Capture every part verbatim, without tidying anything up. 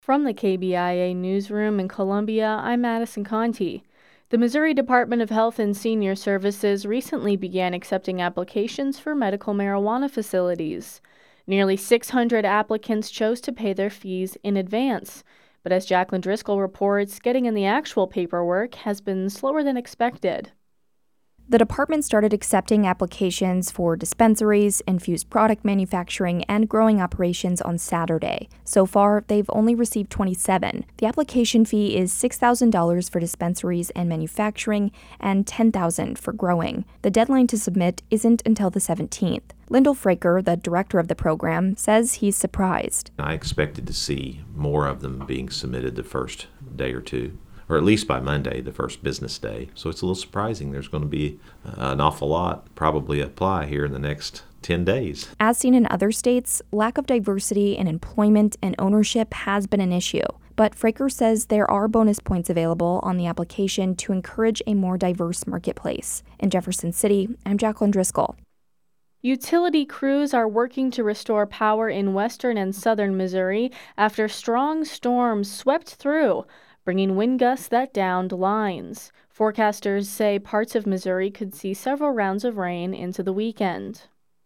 From the K B I A newsroom in Columbia, I'm Madison Conti. The Missouri Department of Health and Senior Services recently began accepting applications for medical marijuana facilities. Nearly six hundred applicants chose to pay their fees in advance. But as Jacqueline Driscoll reports, getting in the actual paperwork has been slower than expected. The department started accepting applications for dispensaries, infused product manufacturing, and growing operations on Saturday. So far, they've only received twenty-seven. The application fee is six thousand dollars for dispensaries and manufacturing and ten thousand dollars for growing. The deadline to submit isn't until the seventeenth. Lyndall Fraker, the director of the program, says he's surprised. I expected to see more of them being submitted the first day or two, or at least by Monday, the first business day. So it's a little surprising. There's going to be uh, an awful lot probably apply here in the next ten days. As seen in other states, lack of diversity in employment and ownership has been an issue. But Fraker says there are bonus points available on the application to encourage a more diverse marketplace. In Jefferson City, I'm Jacqueline Driscoll. Utility crews are working to restore power in western and southern Missouri after strong storms swept through, bringing wind gusts that downed lines. Forecasters say parts of Missouri could see several rounds of rain into the weekend.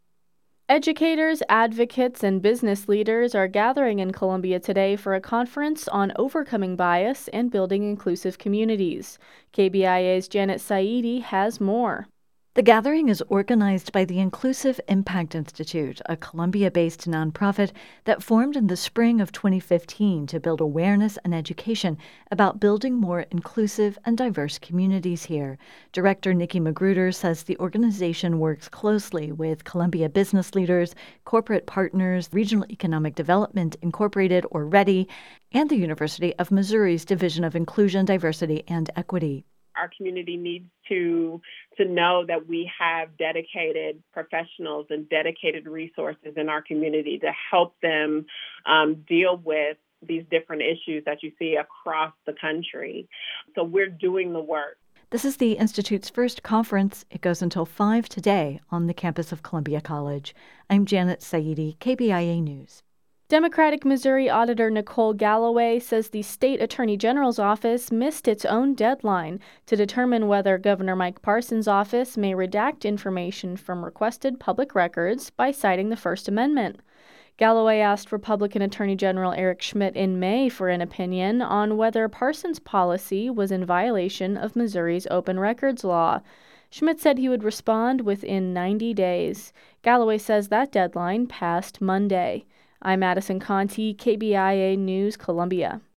Educators, advocates, and business leaders are gathering in Columbia today for a conference on overcoming bias and building inclusive communities. K B I A's Janet Saidi has more. The gathering is organized by the Inclusive Impact Institute, a Columbia-based nonprofit that formed in the spring of twenty fifteen to build awareness and education about building more inclusive and diverse communities here. Director Nikki Magruder says the organization works closely with Columbia business leaders, corporate partners, Regional Economic Development Incorporated, or READY, and the University of Missouri's Division of Inclusion, Diversity, and Equity. Our community needs to to know that we have dedicated professionals and dedicated resources in our community to help them um, deal with these different issues that you see across the country. So we're doing the work. This is the Institute's first conference. It goes until five today on the campus of Columbia College. I'm Janet Saidi, K B I A News. Democratic Missouri Auditor Nicole Galloway says the state attorney general's office missed its own deadline to determine whether Governor Mike Parson's office may redact information from requested public records by citing the First Amendment. Galloway asked Republican Attorney General Eric Schmitt in May for an opinion on whether Parson's policy was in violation of Missouri's open records law. Schmitt said he would respond within ninety days. Galloway says that deadline passed Monday. I'm Madison Conti, K B I A News, Columbia.